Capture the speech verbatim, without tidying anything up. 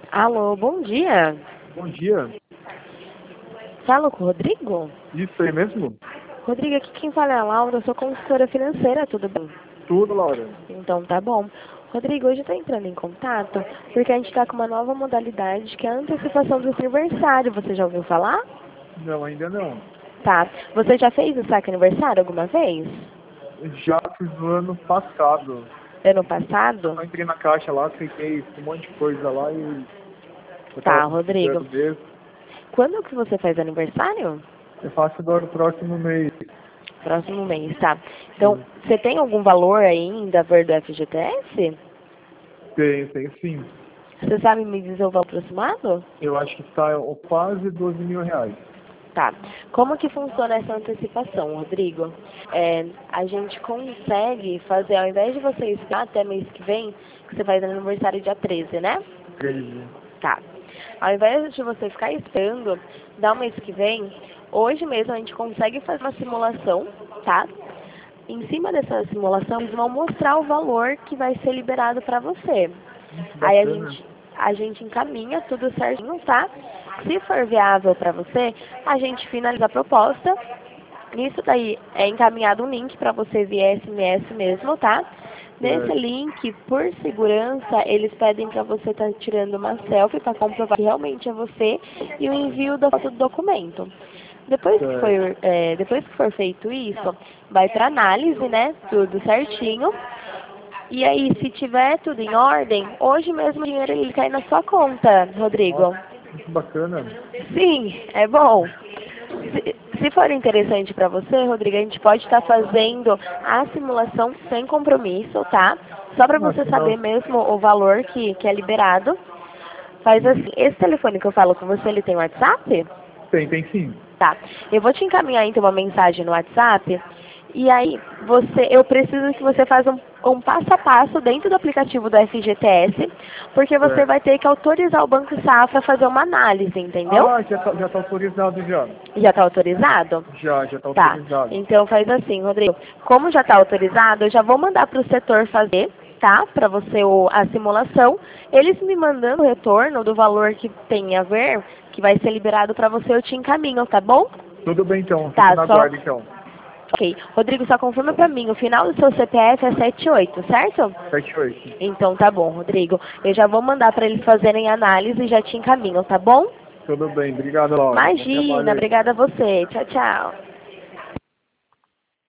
Alô, bom dia. Bom dia. Falo com o Rodrigo? Isso aí mesmo? Rodrigo, aqui quem fala é a Laura, eu sou consultora financeira, tudo bem? Tudo, Laura. Então tá bom. Rodrigo, hoje eu tô entrando em contato porque a gente tá com uma nova modalidade que é a antecipação do aniversário. Você já ouviu falar? Não, ainda não. Tá. Você já fez o saque aniversário alguma vez? Já fiz no ano passado. Ano passado? Eu entrei na caixa lá, cliquei um monte de coisa lá e eu Tá, tava Rodrigo. precisando mesmo. Quando que você faz aniversário? Eu faço agora o próximo mês. Próximo mês, tá. Então, você tem algum valor ainda a ver do F G T S? Tem, tem sim. Você sabe me dizer o valor aproximado? Eu acho que está quase doze mil reais. Tá. Como que funciona essa antecipação, Rodrigo? É, a gente consegue fazer, ao invés de você esperar até mês que vem, que você faz aniversário dia treze, né? treze. Tá. Ao invés de você ficar esperando dar o mês que vem, hoje mesmo a gente consegue fazer uma simulação, tá? Em cima dessa simulação, eles vão mostrar o valor que vai ser liberado para você. Aí a Bacana. gente, a gente encaminha tudo certinho, tá? Se for viável para você, a gente finaliza a proposta. Nisso daí é encaminhado um link para você via S M S mesmo, tá? Nesse É, link, por segurança, eles pedem para você estar tirando uma selfie para comprovar que realmente é você e o envio da foto do documento. Depois que é, for, é, depois que for feito isso, vai para análise, né? Tudo certinho. E aí, se tiver tudo em ordem, hoje mesmo o dinheiro ele cai na sua conta, Rodrigo. nossa, muito bacana. Sim, é bom. Se, se for interessante para você, Rodrigo, a gente pode estar fazendo a simulação sem compromisso, tá? Só para Ah, você que saber não. mesmo o valor que, que é liberado. Faz assim, esse telefone que eu falo com você, ele tem WhatsApp? Tem, tem sim. Tá. Eu vou te encaminhar então uma mensagem no WhatsApp. E aí, você, eu preciso que você faça um, um passo a passo dentro do aplicativo do F G T S, porque você Certo. vai ter que autorizar o Banco Safra a fazer uma análise, entendeu? Ah, já tá, já tá autorizado já. Já está autorizado? Já, já tá Tá. autorizado. Então faz assim, Rodrigo. Como já está autorizado, eu já vou mandar para o setor fazer, tá? Para você o, a simulação. Eles me mandando o retorno do valor que tem a ver, que vai ser liberado para você, eu te encaminho, tá bom? Tudo bem então, fico Tá, na só. guarda então. Ok. Rodrigo, só confirma para mim, o final do seu C P F é setenta e oito, certo? sete oito. Então tá bom, Rodrigo. Eu já vou mandar para eles fazerem análise e já te encaminho, tá bom? Tudo bem, obrigado, Laura. Bom trabalho Imagina, aí. obrigada a você. Tchau, tchau.